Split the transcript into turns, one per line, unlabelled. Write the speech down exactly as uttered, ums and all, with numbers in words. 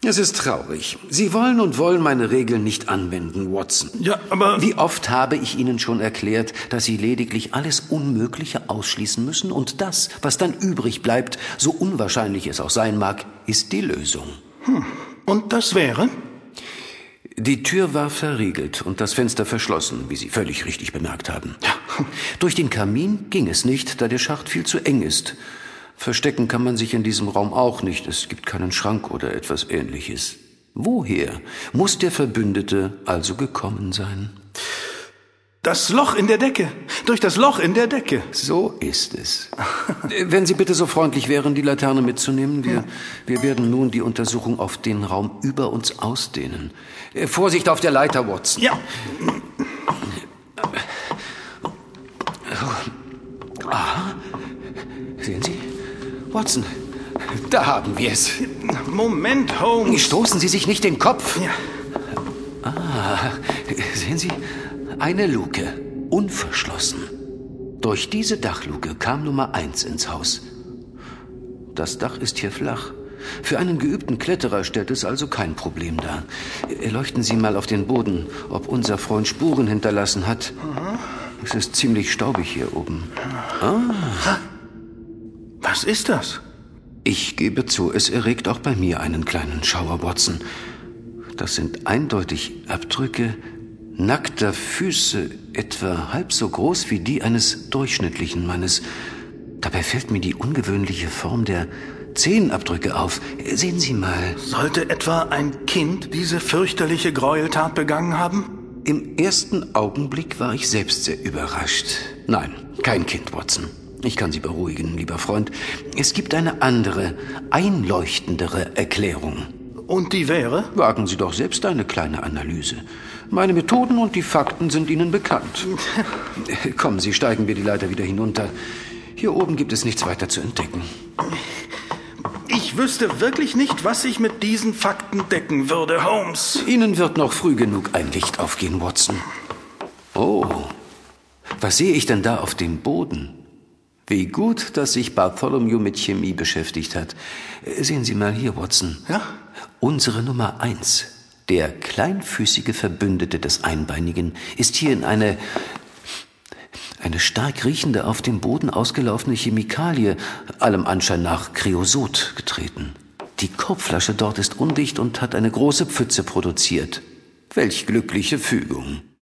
Es ist traurig. Sie wollen und wollen meine Regeln nicht anwenden, Watson.
Ja, aber...
Wie oft habe ich Ihnen schon erklärt, dass Sie lediglich alles Unmögliche ausschließen müssen und das, was dann übrig bleibt, so unwahrscheinlich es auch sein mag, ist die Lösung.
Hm. Und das wäre?
Die Tür war verriegelt und das Fenster verschlossen, wie Sie völlig richtig bemerkt haben. Ja. Durch den Kamin ging es nicht, da der Schacht viel zu eng ist. Verstecken kann man sich in diesem Raum auch nicht. Es gibt keinen Schrank oder etwas Ähnliches. Woher muss der Verbündete also gekommen sein?
Das Loch in der Decke. Durch das Loch in der Decke.
So ist es. Wenn Sie bitte so freundlich wären, die Laterne mitzunehmen. Wir, wir werden nun die Untersuchung auf den Raum über uns ausdehnen. Vorsicht auf der Leiter, Watson.
Ja.
Aha. Sehen Sie? Watson, da haben wir es.
Moment, Holmes.
Stoßen Sie sich nicht den Kopf.
Ja.
Ah, sehen Sie? Eine Luke, unverschlossen. Durch diese Dachluke kam Nummer eins ins Haus. Das Dach ist hier flach. Für einen geübten Kletterer stellt es also kein Problem dar. Leuchten Sie mal auf den Boden, ob unser Freund Spuren hinterlassen hat. Mhm. Es ist ziemlich staubig hier oben. Ah.
Was ist das?
Ich gebe zu, es erregt auch bei mir einen kleinen Schauer, Watson. Das sind eindeutig Abdrücke nackter Füße, etwa halb so groß wie die eines durchschnittlichen Mannes. Dabei fällt mir die ungewöhnliche Form der Zehenabdrücke auf. Sehen Sie mal.
Sollte etwa ein Kind diese fürchterliche Gräueltat begangen haben?
Im ersten Augenblick war ich selbst sehr überrascht. Nein, kein Kind, Watson. Ich kann Sie beruhigen, lieber Freund. Es gibt eine andere, einleuchtendere Erklärung.
Und die wäre?
Wagen Sie doch selbst eine kleine Analyse. Meine Methoden und die Fakten sind Ihnen bekannt. Kommen Sie, steigen wir die Leiter wieder hinunter. Hier oben gibt es nichts weiter zu entdecken.
Ich wüsste wirklich nicht, was ich mit diesen Fakten decken würde, Holmes.
Ihnen wird noch früh genug ein Licht aufgehen, Watson. Oh, was sehe ich denn da auf dem Boden? Wie gut, dass sich Bartholomew mit Chemie beschäftigt hat. Sehen Sie mal hier, Watson.
Ja?
Unsere Nummer eins, der kleinfüßige Verbündete des Einbeinigen, ist hier in eine, eine stark riechende, auf dem Boden ausgelaufene Chemikalie, allem Anschein nach Kreosot, getreten. Die Korbflasche dort ist undicht und hat eine große Pfütze produziert. Welch glückliche Fügung.